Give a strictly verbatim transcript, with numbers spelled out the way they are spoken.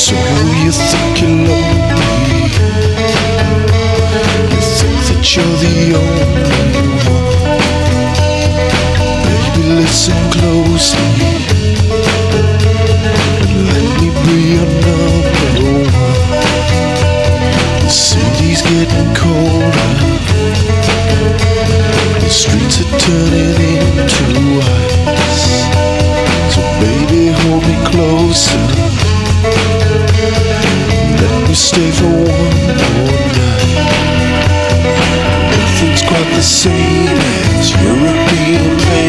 So you think you're lonely, you think that you're the only one. Baby, listen closely and let me be your number one. The city's getting colder, the streets are turning into ice. So baby, hold me closer, let me stay for one more night. Nothing's quite the same as European pain.